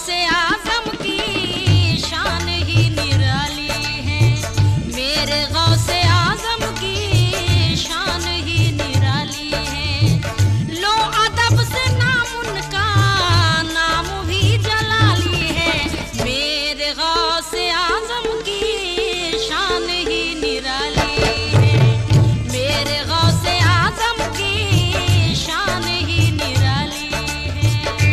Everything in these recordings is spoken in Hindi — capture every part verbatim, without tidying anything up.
गौसे आजम की शान ही निराली है, मेरे गौसे आजम की शान ही निराली है। लो अदब से नाम उनका नाम भी जलाली है, मेरे गौसे आजम की शान ही निराली है, मेरे गौसे आजम की शान ही निराली है।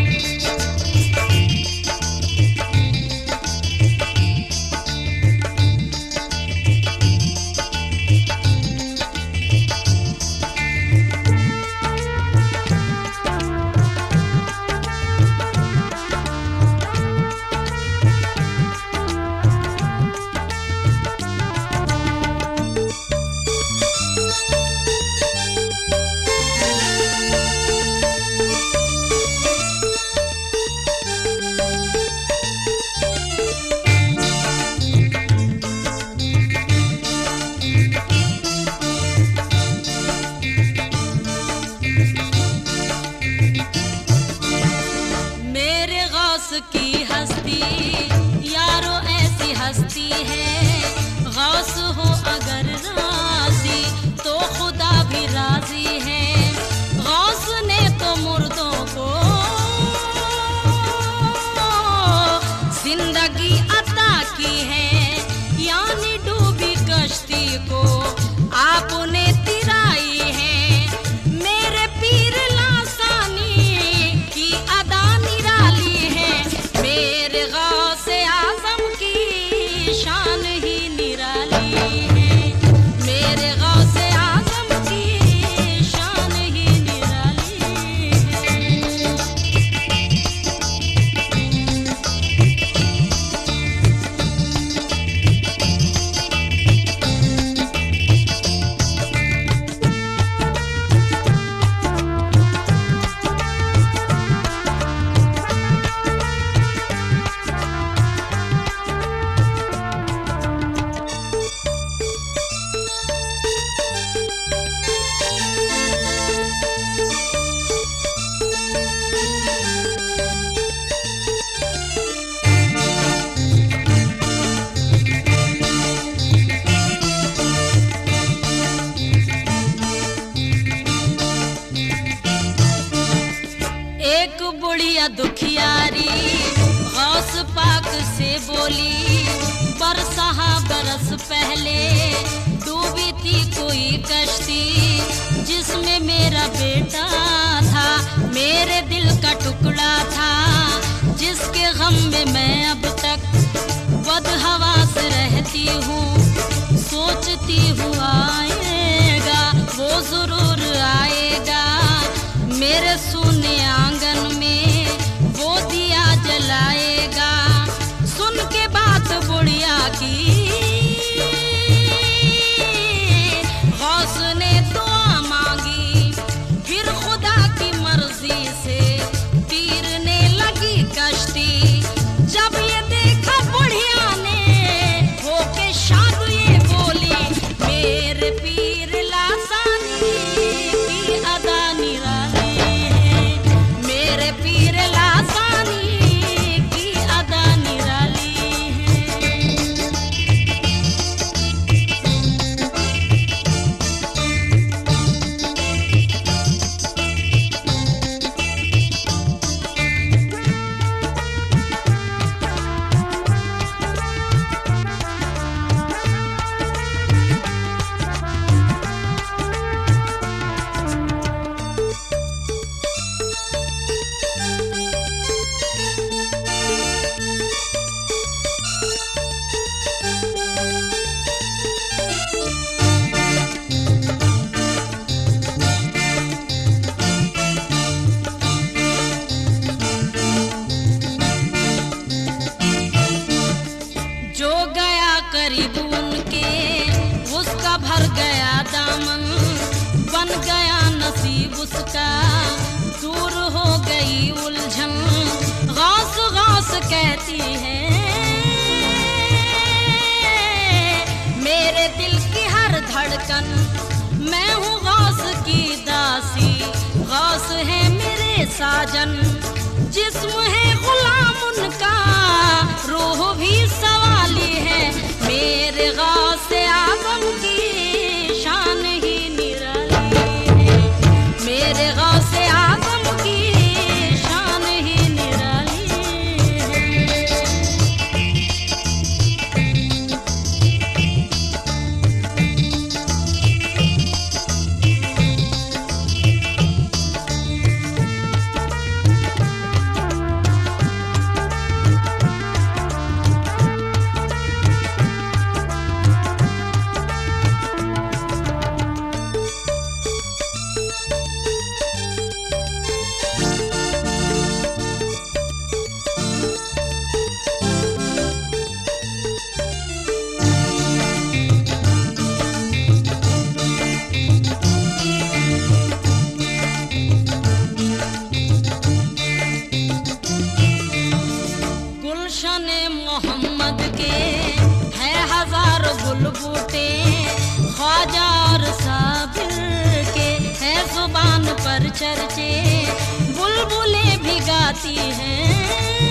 मेरे गौस की हस्ती यारो ऐसी हस्ती है, गौस हो अगर राजी तो खुदा भी राजी है। गौस ने तो मुर्दों को जिंदगी अता की है, यानी डूबी कश्ती को आपने तिराई है। मेरे पीर लासानी की अदा निराली है, मेरे गौसे आजम की शान ही निराली है, मेरे गौसे आजम की शान ही निराली है। एक बुढ़िया दुखियारी गौस पाक से बोली, बरसहा बरस पहले डूबी थी कोई कश्ती, जिसमें मेरा बेटा था, मेरे दिल का टुकड़ा था, जिसके गम में मैं अब तक बदहवास रहती हूँ। सोचती हूँ आएगा वो जरूर आएगा, मेरे सूने आंगन में वो दिया जलाएगा। सुन के बात बुढ़िया की गौस ने दुआ मांगी, फिर खुदा की मर्जी से तीरने लगी कश्ती। जब ये देखा बुढ़िया ने होके शाद ये बोली, मेरे पीर लासानी की अदा निराली है, मेरे पीर लासानी की अदा निराली है। करीब उनके उसका भर गया दामन, बन गया नसीब उसका, दूर हो गई उलझन। गौस गौस कहती है मेरे दिल की हर धड़कन, मैं हूँ गौस की दासी, गौस है मेरे साजन, जिस्म है गुलाम उनका, भी सवाली है। मेरे गौसे आज़म की शान ही निराली है। मेरे गौसे आज़म की शान ही निराली है। गुलशन मोहम्मद के है हजारों गुल बूटे, ख्वाजा और साबिर के है जुबान पर चर्चे, बुलबुलें भी गाती हैं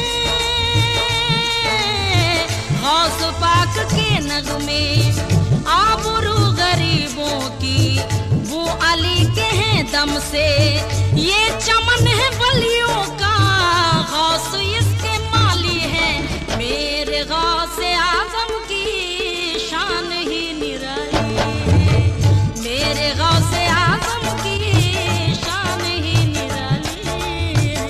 गौस पाक के नगमे। आबरू गरीबों की वो अली के हैं दम से, ये चमन है बलियों का गौस इसके माली है। मेरे गौसे आज़म की शान ही निराली है। मेरे गौसे आज़म की शान ही निराली है।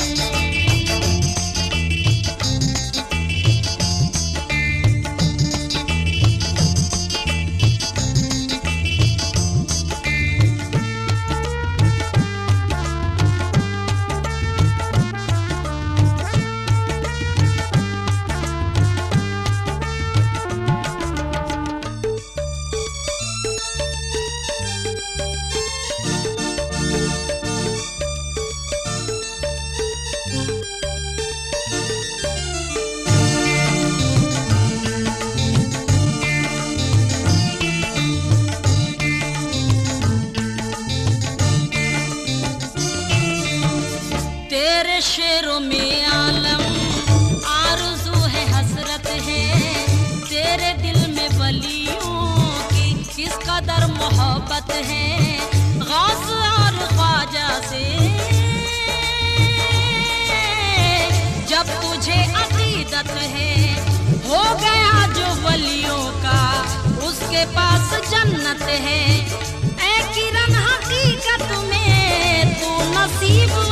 तेरे शेरों में आलम आरज़ू है, हसरत है। तेरे दिल में वलियों की किस कदर मोहब्बत है। गौस और ख्वाजा से जब तुझे अकीदत है, हो गया जो वलियों का उसके पास जन्नत है। ऐ किरण हकीकत में तू नसीब